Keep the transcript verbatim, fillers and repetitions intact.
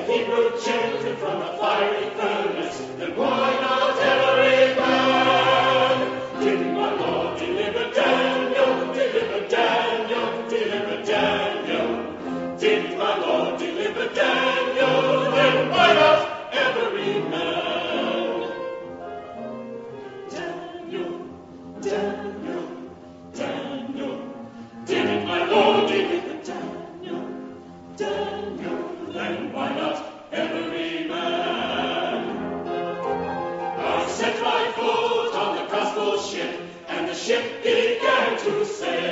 Hebrew children from a fiery furnace, then why not every man? Did my Lord deliver Daniel, deliver Daniel, deliver Daniel? Did my Lord deliver Daniel, then why not every man? Daniel, Daniel, Daniel, did my Lord deliver Daniel, Daniel, then why not every man? I set my foot on the gospel ship, and the ship began to sail.